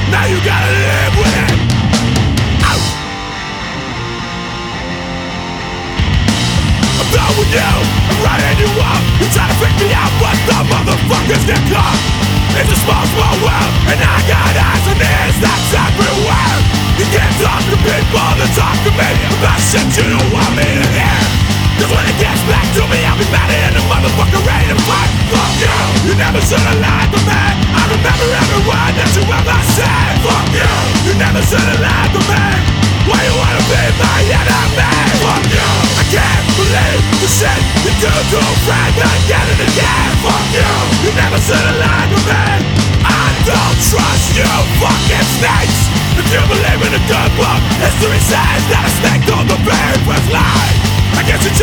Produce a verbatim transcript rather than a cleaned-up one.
now you gotta live with it. Out. I'm done with you, I'm writing you up. You try to freak me out, but the motherfuckers get caught. It's a small, small world, and I got eyes and ears that's everywhere. You can't talk to people that talk to me about shit you don't want me to hear. Cause when it gets back to me, I'll be mad and the motherfucker ready to fight. Fuck you, you never should've lied to me. I remember every word that you ever said. Fuck you, you never should've lied to me. Why you wanna be my enemy? Fuck you, I can't believe the shit you do to a friend again and again. Fuck you, you never should've lied to me. I don't trust you fucking snakes. If you believe in a good book, history says that a snake told the very first lie. I guess you